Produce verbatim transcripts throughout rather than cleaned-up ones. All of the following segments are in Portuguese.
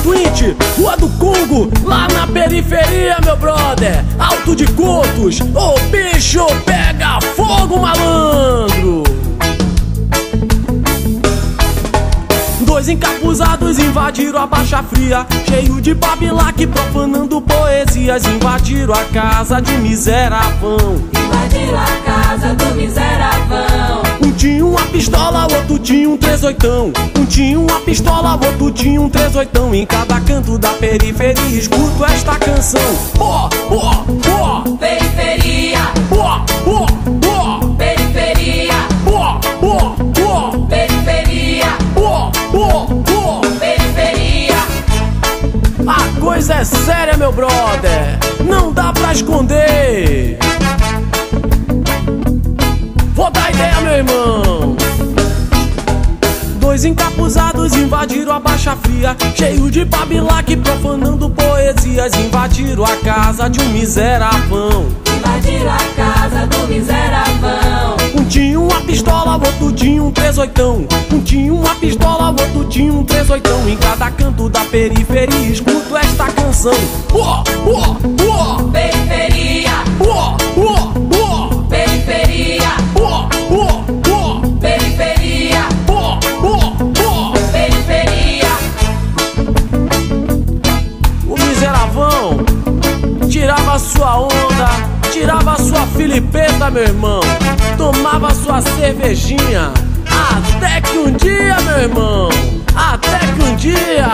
seguinte, Rua do Congo, lá na periferia, meu brother. Alto de Cotos, o bicho pega fogo, malandro. Dois encapuzados invadiram a Baixa Fria, cheio de babilaque, profanando poesias. Invadiram a casa de miseravão. Invadiram a casa do miseravão. Um tinha uma pistola, o outro tinha um três oitão. Um tinha uma pistola, o outro tinha um três oitão. Em cada canto da periferia escuto esta canção. Ó, ó, ó, periferia. Ó, ó, ó, periferia. Ó, ó, ó, periferia. Ó, ó, ó, periferia. a coisa é séria, meu brother, não dá pra esconder. Vou dar ideia, meu irmão. Dois encapuzados invadiram a Baixa Fria, cheio de babilaque, profanando poesias. Invadiram a casa de um miseravão. Invadiram a casa do miseravão. Um tinha uma pistola, o outro tinha um três oitão. Um tinha uma pistola, o outro tinha um três oitão. Em cada canto da periferia escuto esta canção. Ó, ó, ó, periferia. ó, ó, ó, periferia. ó, ó, ó, periferia. ó, ó, ó. periferia. O miseravão tirava sua onda, tirava sua filipeta, meu irmão. Tomava sua cervejinha, até que um dia, meu irmão, até que um dia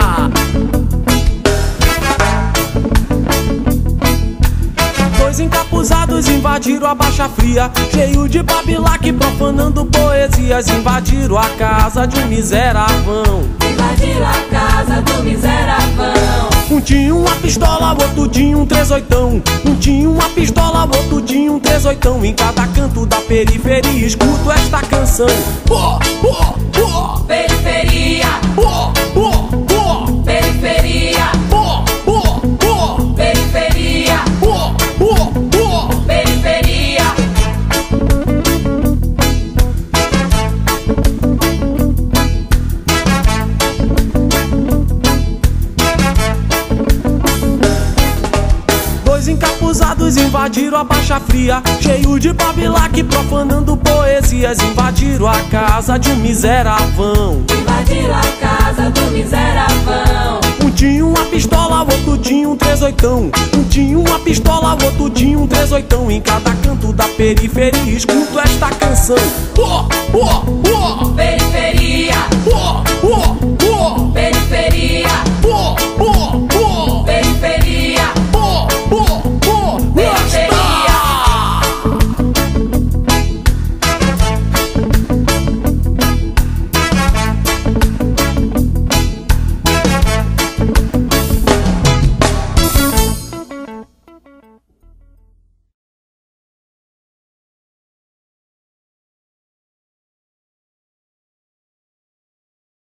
dois encapuzados invadiram a Baixa Fria, cheio de babilaque, profanando poesias. Invadiram a casa de um miseravão. Invadiram a casa do miseravão. Um tinha uma pistola, o outro tinha um três oitão. Um tinha uma pistola, o outro tinha um três oitão. Em cada canto da periferia escuto esta canção. Ó, ó, ó, periferia. ó, ó, ó, periferia. ó, ó, ó, periferia. ó, ó, ó. periferia. Dois encapuzados invadiram a Baixa Fria, cheio de babilaque, profanando poesias. Invadiram a casa de um miseravão. Invadiram a casa do miseravão. Um tinha uma pistola, o outro tinha um três oitão. Um tinha uma pistola, o outro tinha um três oitão. Em cada canto da periferia escuto esta canção. Ó, ó,